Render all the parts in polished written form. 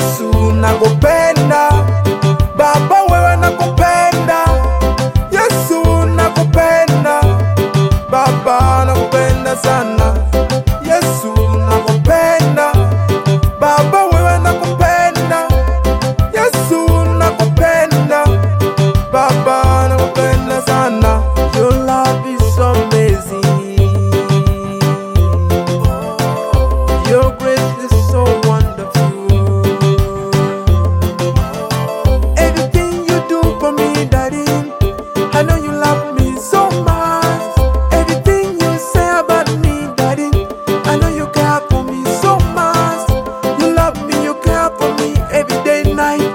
Yesu nakupenda, Baba wewe nakupenda, Yesu nakupenda, Baba nakupenda sana, Yesu nakupenda, Baba wewe nakupenda, Yesu nakupenda, Baba nakupenda sana. Your love is so amazing, your grace is so wonderful. Everything you do for me, Daddy, I know you love me so much. Everything you say about me, Daddy, I know you care for me so much. You love me, you care for me every day, night.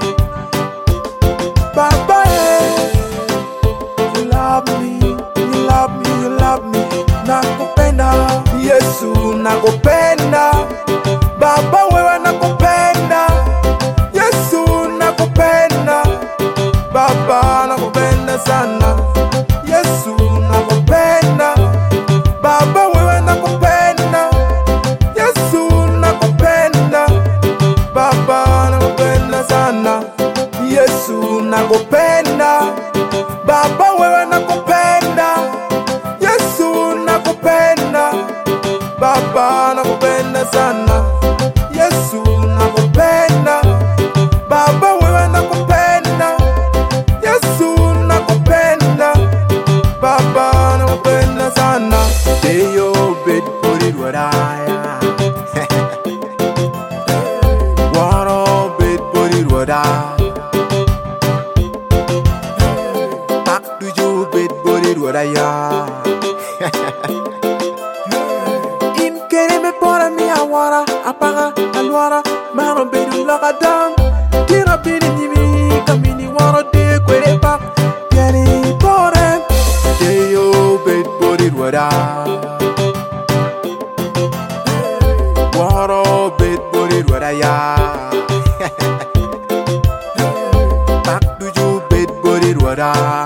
Baba, you love me, you love me, you love me. Nakupenda, Yesu nakupenda, Baba wewe nakupenda, Yesu nakupenda, Baba nakupenda sana, Yesu nakupenda, Baba wewe nakupenda, Yesu nakupenda, Baba nakupenda sana, Yesu nakupenda, Baba wewe nakupenda, Yesu nakupenda, Baba nakupenda sana, Yesu nakupenda, Baba wewe nakupenda, Yesu nakupenda, Baba nakupenda sana. Deyo bed puri rodaya, waro bed puri rodaya, tak tuju bed puri rodaya. Im kere me pora mi awara, apaga alwara, maro bedu lagadam, tira bini nimi kamini waro de kwere pak, yari pore, deyo bed puri rodaya. Waro bed puri rodaya. Tak tuju bed puri rodaya.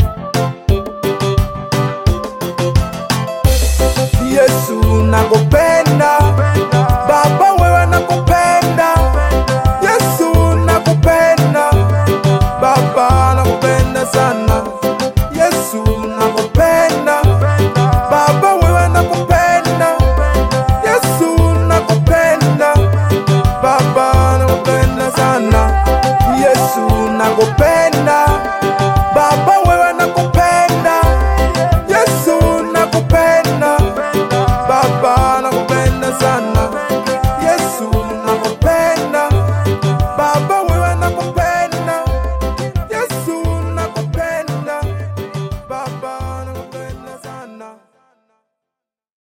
Yesu nakupenda.